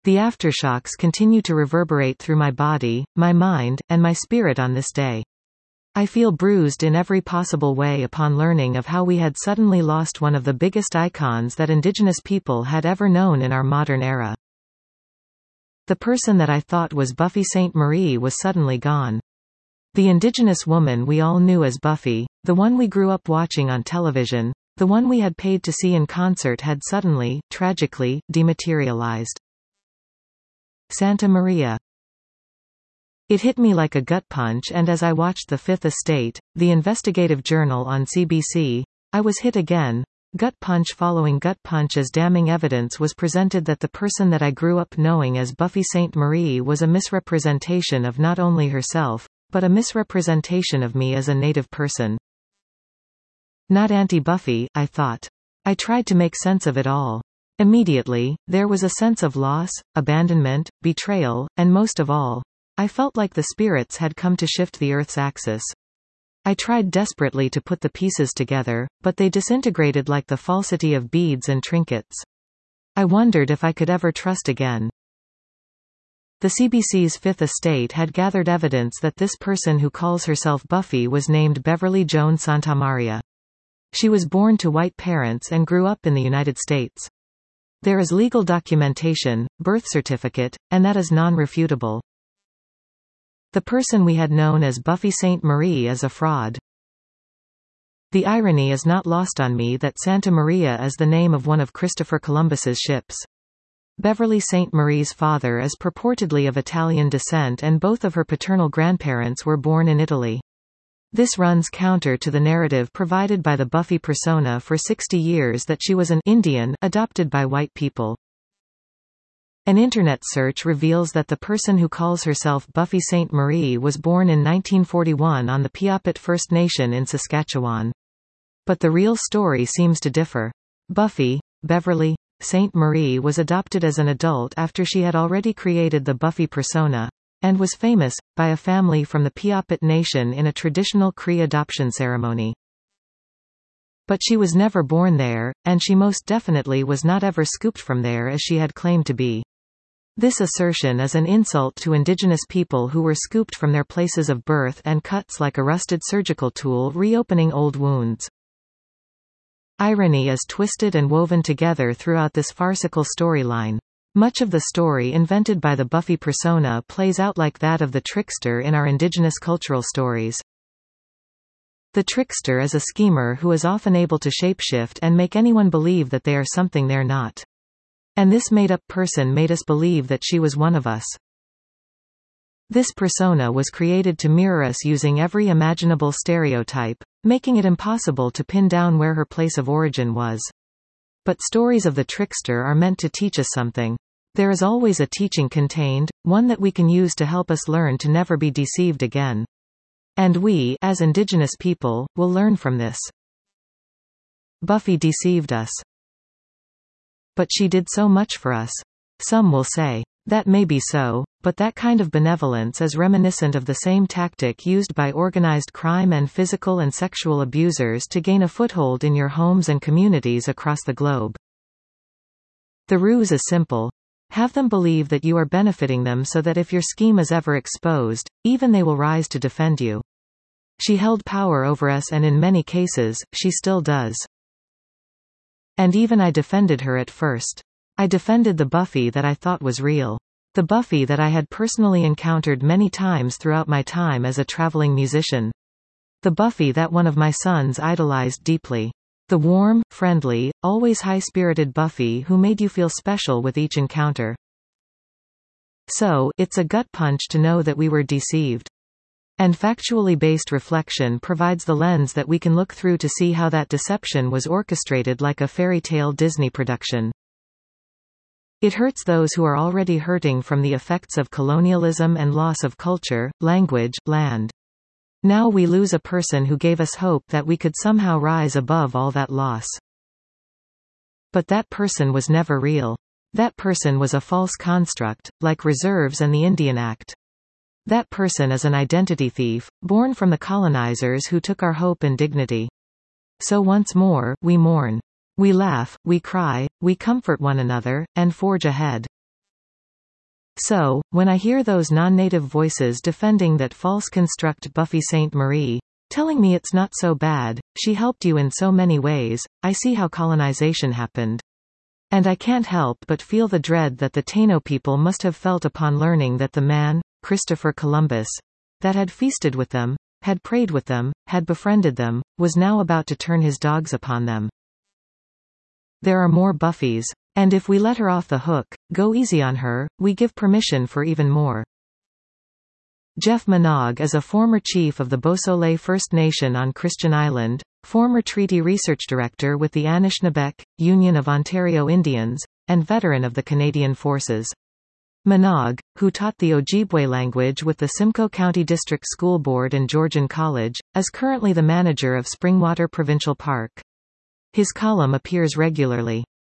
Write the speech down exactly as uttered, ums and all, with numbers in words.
The aftershocks continue to reverberate through my body, my mind, and my spirit on this day. I feel bruised in every possible way upon learning of how we had suddenly lost one of the biggest icons that indigenous people had ever known in our modern era. The person that I thought was Buffy Sainte Marie was suddenly gone. The indigenous woman we all knew as Buffy, the one we grew up watching on television, the one we had paid to see in concert had suddenly, tragically, dematerialized. Santa Maria. It hit me like a gut punch, and as I watched The Fifth Estate, the investigative journal on C B C, I was hit again, gut punch following gut punch, as damning evidence was presented that the person that I grew up knowing as Buffy Sainte Marie was a misrepresentation of not only herself, but a misrepresentation of me as a Native person. Not anti-Buffy, I thought. I tried to make sense of it all. Immediately, there was a sense of loss, abandonment, betrayal, and most of all, I felt like the spirits had come to shift the Earth's axis. I tried desperately to put the pieces together, but they disintegrated like the falsity of beads and trinkets. I wondered if I could ever trust again. The C B C's Fifth Estate had gathered evidence that this person who calls herself Buffy was named Beverly Joan Santamaria. She was born to white parents and grew up in the United States. There is legal documentation, birth certificate, and that is non-refutable. The person we had known as Buffy Sainte Marie is a fraud. The irony is not lost on me that Santa Maria is the name of one of Christopher Columbus's ships. Beverly Sainte Marie's father is purportedly of Italian descent, and both of her paternal grandparents were born in Italy. This runs counter to the narrative provided by the Buffy persona for sixty years that she was an Indian adopted by white people. An internet search reveals that the person who calls herself Buffy Sainte Marie was born in nineteen forty-one on the Piapit First Nation in Saskatchewan. But the real story seems to differ. Buffy, Beverly, Sainte Marie was adopted as an adult after she had already created the Buffy persona, and was famous, by a family from the Piapit Nation in a traditional Cree adoption ceremony. But she was never born there, and she most definitely was not ever scooped from there as she had claimed to be. This assertion is an insult to indigenous people who were scooped from their places of birth and cuts like a rusted surgical tool reopening old wounds. Irony is twisted and woven together throughout this farcical storyline. Much of the story invented by the Buffy persona plays out like that of the trickster in our indigenous cultural stories. The trickster is a schemer who is often able to shapeshift and make anyone believe that they are something they're not. And this made-up person made us believe that she was one of us. This persona was created to mirror us using every imaginable stereotype, making it impossible to pin down where her place of origin was. But stories of the trickster are meant to teach us something. There is always a teaching contained, one that we can use to help us learn to never be deceived again. And we, as indigenous people, will learn from this. Buffy deceived us. But she did so much for us. Some will say, that may be so, but that kind of benevolence is reminiscent of the same tactic used by organized crime and physical and sexual abusers to gain a foothold in your homes and communities across the globe. The ruse is simple. Have them believe that you are benefiting them so that if your scheme is ever exposed, even they will rise to defend you. She held power over us, and in many cases, she still does. And even I defended her at first. I defended the Buffy that I thought was real. The Buffy that I had personally encountered many times throughout my time as a traveling musician. The Buffy that one of my sons idolized deeply. The warm, friendly, always high-spirited Buffy who made you feel special with each encounter. So, it's a gut punch to know that we were deceived. And factually based reflection provides the lens that we can look through to see how that deception was orchestrated like a fairy tale Disney production. It hurts those who are already hurting from the effects of colonialism and loss of culture, language, land. Now we lose a person who gave us hope that we could somehow rise above all that loss. But that person was never real. That person was a false construct, like reserves and the Indian Act. That person is an identity thief, born from the colonizers who took our hope and dignity. So once more, we mourn. We laugh, we cry, we comfort one another, and forge ahead. So, when I hear those non-native voices defending that false construct Buffy Sainte Marie, telling me it's not so bad, she helped you in so many ways, I see how colonization happened. And I can't help but feel the dread that the Taino people must have felt upon learning that the man, Christopher Columbus, that had feasted with them, had prayed with them, had befriended them, was now about to turn his dogs upon them. There are more Buffys. And if we let her off the hook, go easy on her, we give permission for even more. Jeff Manaug is a former chief of the Beausoleil First Nation on Christian Island, former treaty research director with the Anishinaabeg, Union of Ontario Indians, and veteran of the Canadian Forces. Manaug, who taught the Ojibwe language with the Simcoe County District School Board and Georgian College, is currently the manager of Springwater Provincial Park. His column appears regularly.